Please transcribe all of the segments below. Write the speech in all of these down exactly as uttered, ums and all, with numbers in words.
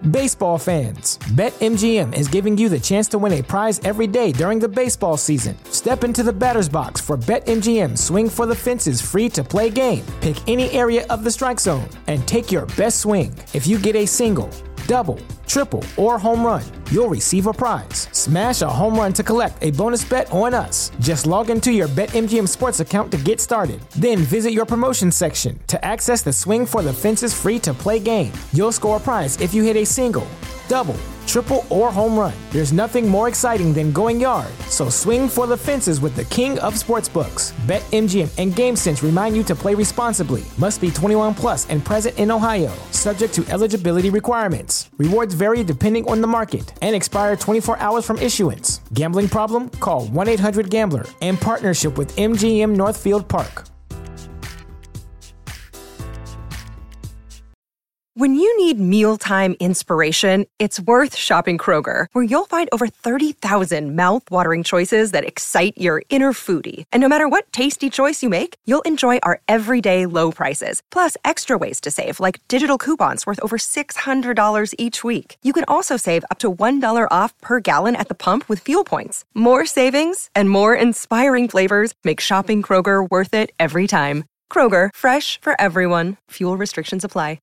Baseball fans, BetMGM is giving you the chance to win a prize every day during the baseball season. Step into the batter's box for BetMGM Swing for the Fences free-to-play game. Pick any area of the strike zone and take your best swing. If you get a single, double, triple, or home run, you'll receive a prize. Smash a home run to collect a bonus bet on us. Just log into your BetMGM Sports account to get started. Then visit your promotion section to access the Swing for the Fences free-to-play game. You'll score a prize if you hit a single, double, triple, or home run. There's nothing more exciting than going yard. So swing for the fences with the king of sportsbooks. BetMGM and GameSense remind you to play responsibly. Must be twenty-one plus and present in Ohio. Subject to eligibility requirements. Rewards vary depending on the market and expire twenty-four hours from issuance. Gambling problem? Call one eight hundred gambler in partnership with M G M Northfield Park. When you need mealtime inspiration, it's worth shopping Kroger, where you'll find over thirty thousand mouth-watering choices that excite your inner foodie. And no matter what tasty choice you make, you'll enjoy our everyday low prices, plus extra ways to save, like digital coupons worth over six hundred dollars each week. You can also save up to one dollar off per gallon at the pump with fuel points. More savings and more inspiring flavors make shopping Kroger worth it every time. Kroger, fresh for everyone. Fuel restrictions apply.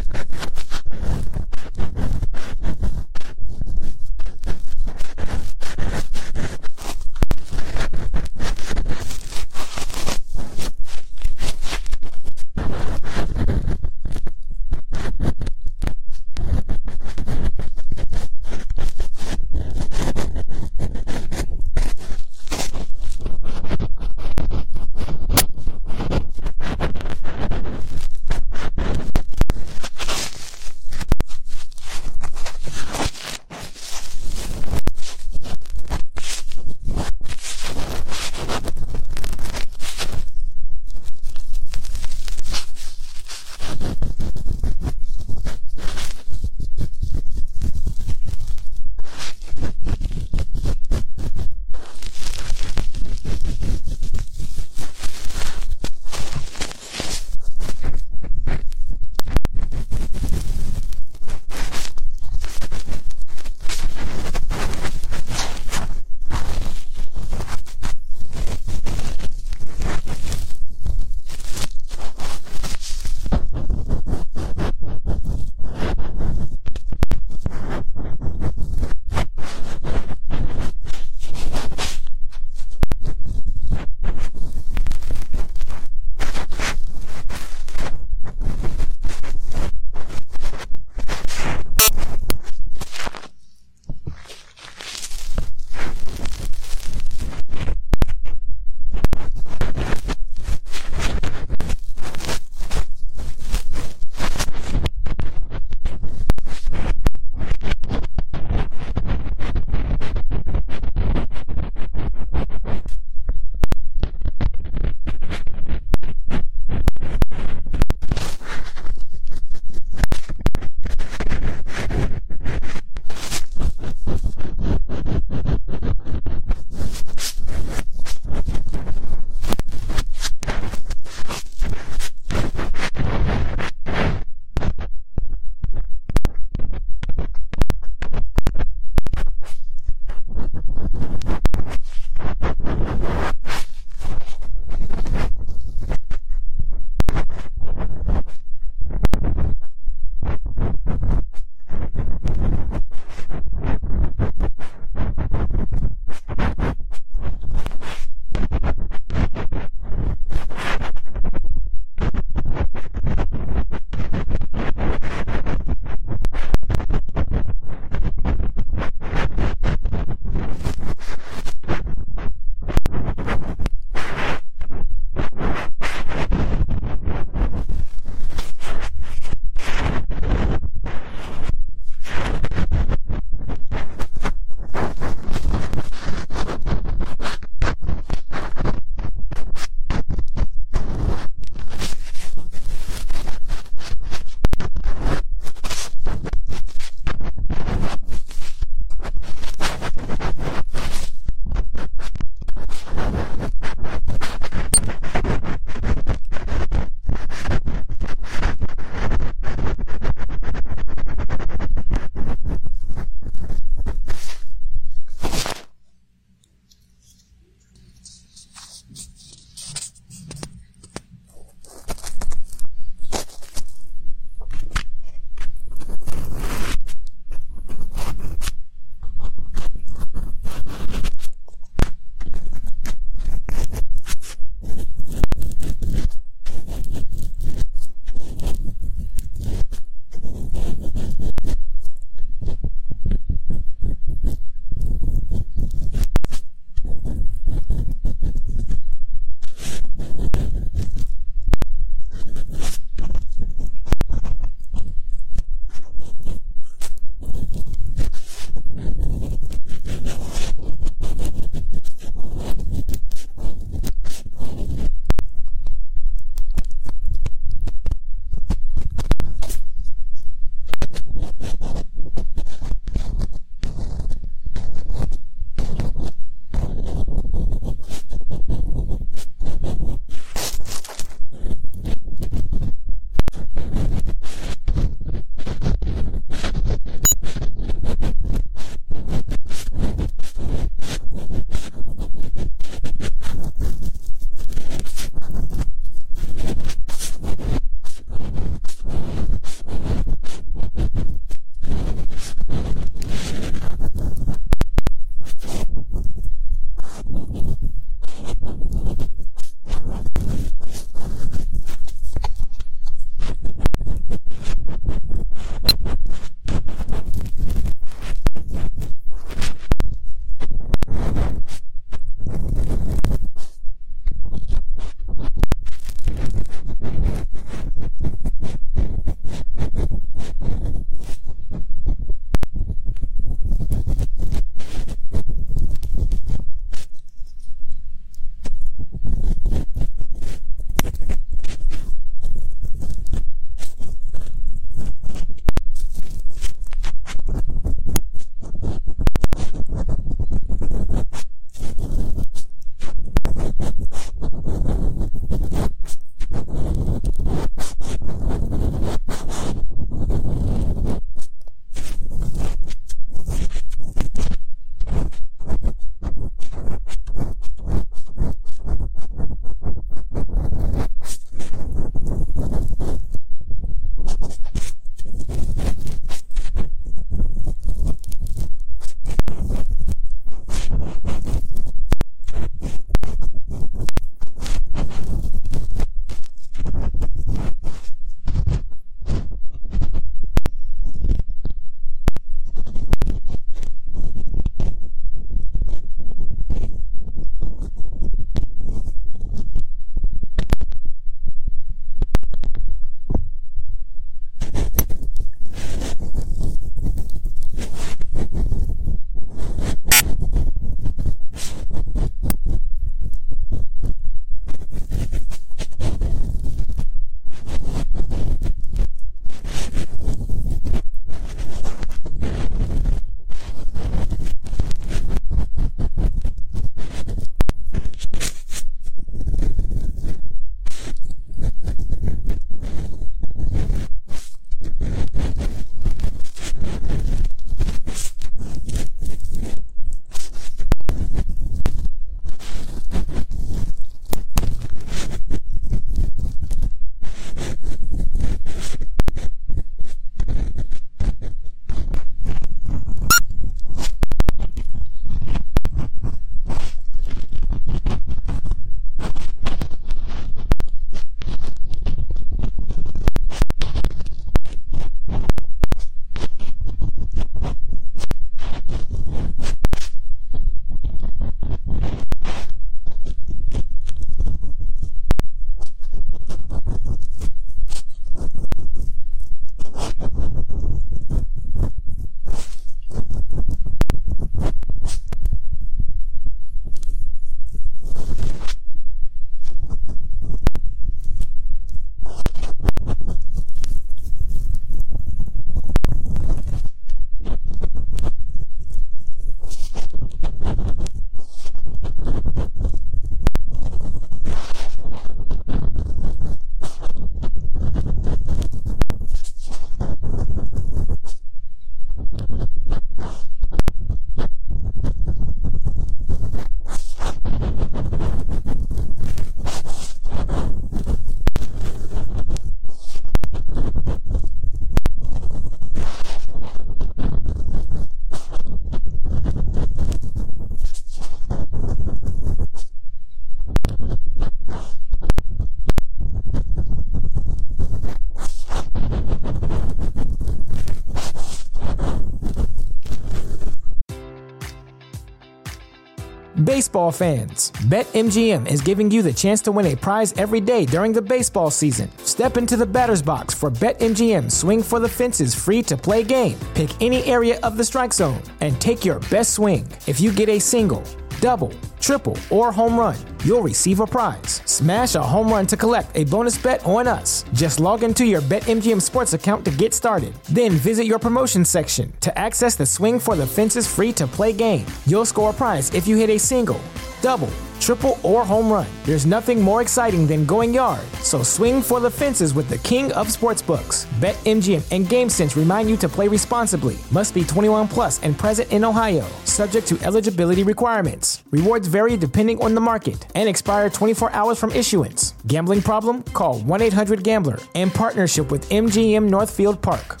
Baseball fans, BetMGM is giving you the chance to win a prize every day during the baseball season. Step into the batter's box for BetMGM Swing for the Fences free-to-play game. Pick any area of the strike zone and take your best swing. If you get a single, double, triple, or home run, you'll receive a prize. Smash a home run to collect a bonus bet on us. Just log into your BetMGM Sports account to get started. Then visit your promotions section to access the Swing for the Fences free-to-play game. You'll score a prize if you hit a single, double, triple, or home run. There's nothing more exciting than going yard, so swing for the fences with the king of sportsbooks. BetMGM and GameSense remind you to play responsibly. Must be twenty-one plus and present in Ohio, subject to eligibility requirements. Rewards vary depending on the market and expire twenty-four hours from issuance. Gambling problem? Call one eight hundred gambler in partnership with M G M Northfield Park.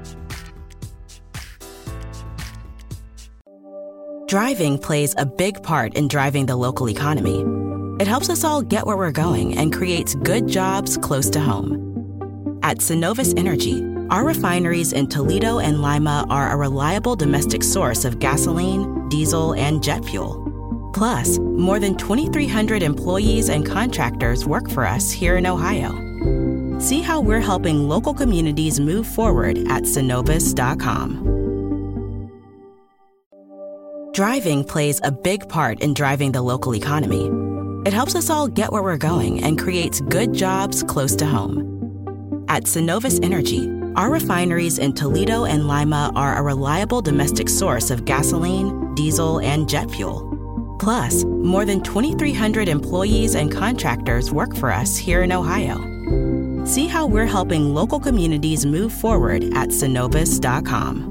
Driving plays a big part in driving the local economy. It helps us all get where we're going and creates good jobs close to home. At Synovus Energy, our refineries in Toledo and Lima are a reliable domestic source of gasoline, diesel, and jet fuel. Plus, more than twenty-three hundred employees and contractors work for us here in Ohio. See how we're helping local communities move forward at Synovus dot com. Driving plays a big part in driving the local economy. It helps us all get where we're going and creates good jobs close to home. At Synovus Energy, our refineries in Toledo and Lima are a reliable domestic source of gasoline, diesel, and jet fuel. Plus, more than twenty-three hundred employees and contractors work for us here in Ohio. See how we're helping local communities move forward at Synovus dot com.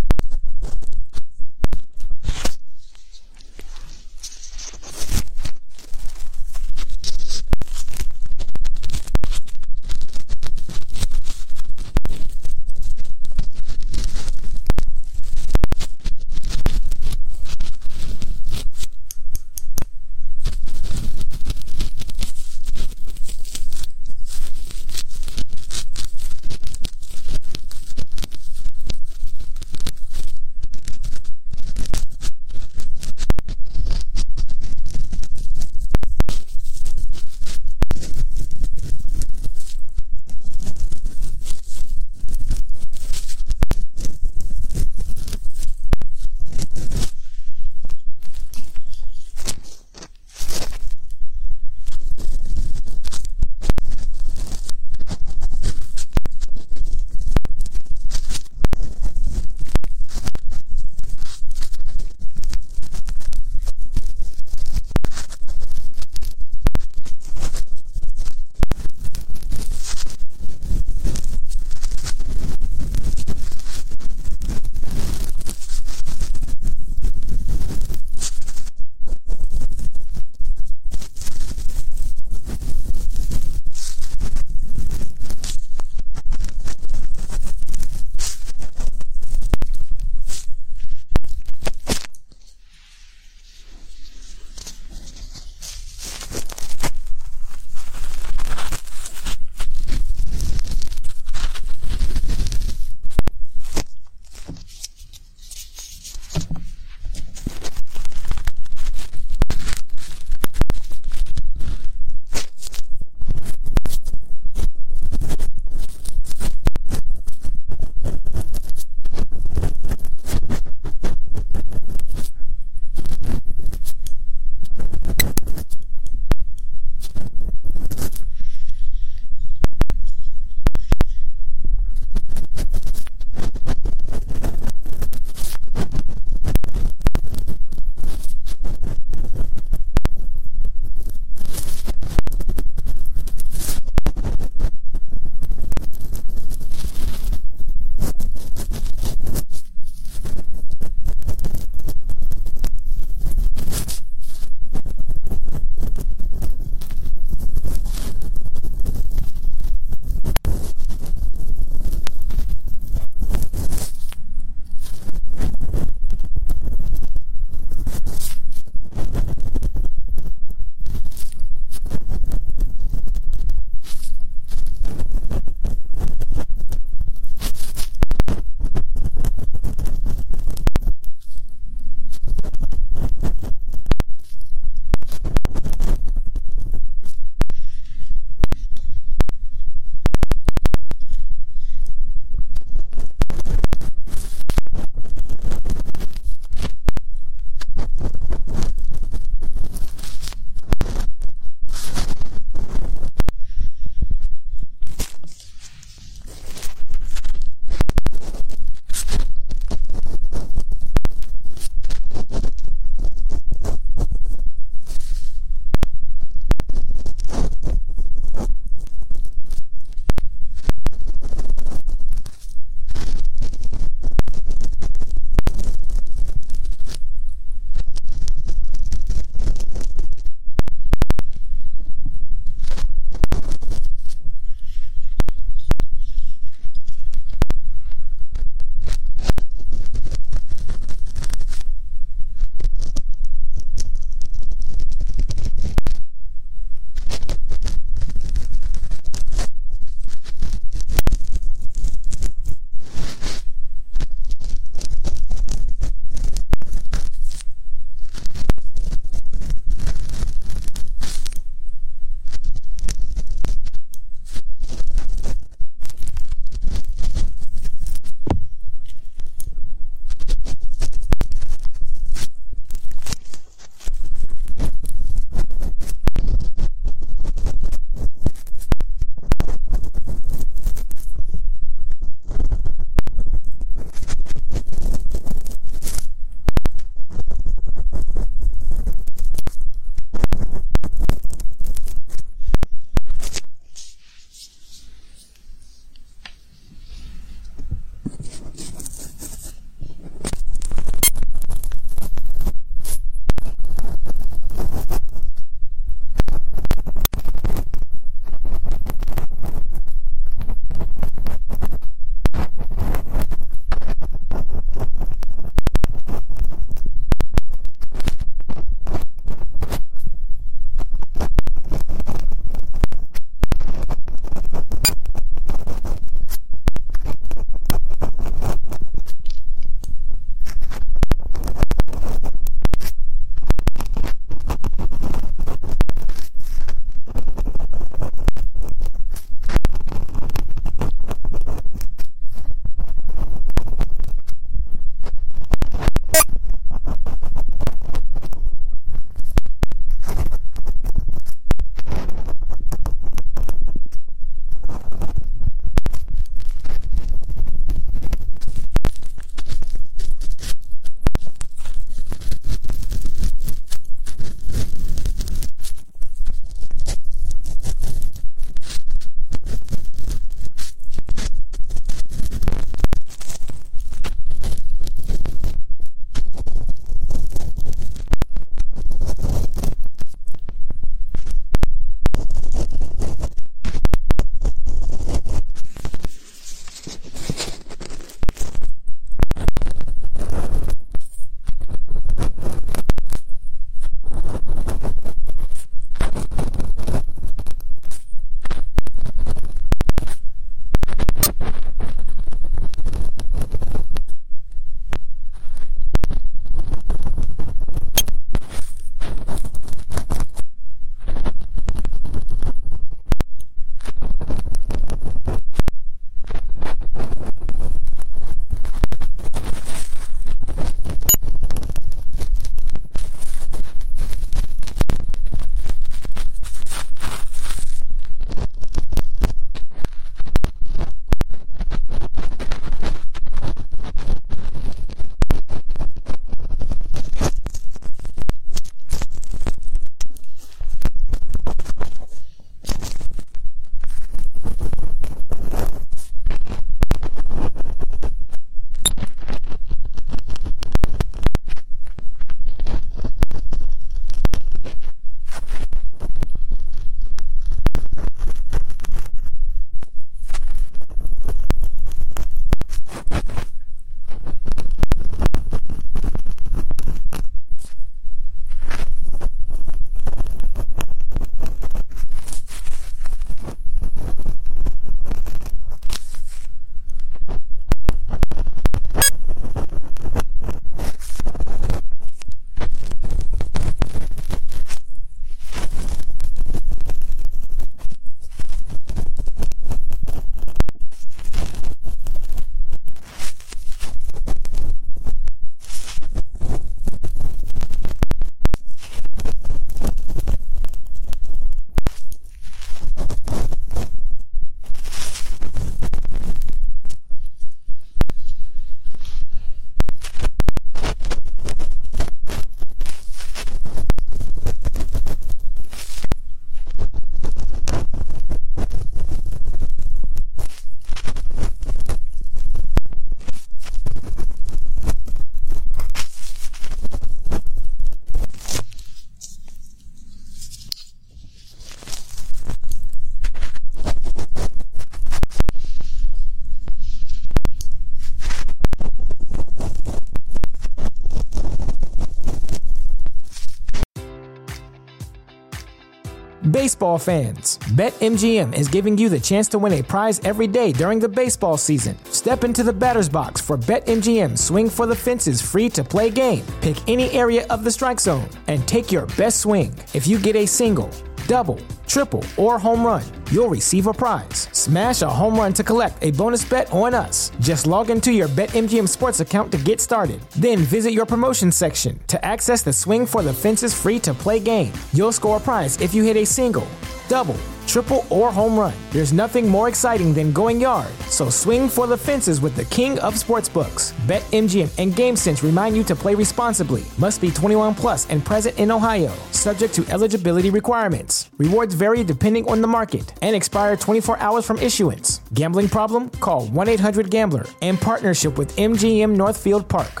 Baseball fans, BetMGM is giving you the chance to win a prize every day during the baseball season. Step into the batter's box for BetMGM Swing for the Fences free-to-play game. Pick any area of the strike zone and take your best swing. If you get a single, double, triple, or home run, you'll receive a prize. Smash a home run to collect a bonus bet on us. Just log into your BetMGM Sports account to get started. Then visit your promotion section to access the Swing for the Fences free-to-play game. You'll score a prize if you hit a single, double, triple, or home run. There's nothing more exciting than going yard. So swing for the fences with the king of sportsbooks. BetMGM and GameSense remind you to play responsibly. Must be twenty-one plus and present in Ohio. Subject to eligibility requirements. Rewards vary depending on the market and expire twenty-four hours from issuance. Gambling problem? Call one eight hundred gambler. In partnership with M G M Northfield Park.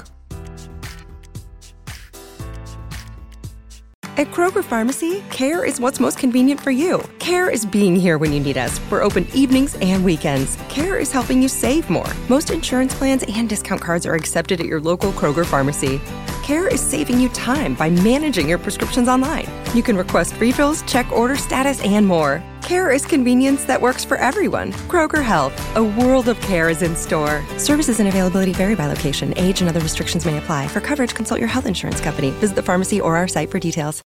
At Kroger Pharmacy, care is what's most convenient for you. Care is being here when you need us. We're open evenings and weekends. Care is helping you save more. Most insurance plans and discount cards are accepted at your local Kroger Pharmacy. Care is saving you time by managing your prescriptions online. You can request refills, check order status, and more. Care is convenience that works for everyone. Kroger Health, a world of care is in store. Services and availability vary by location. Age and other restrictions may apply. For coverage, consult your health insurance company. Visit the pharmacy or our site for details.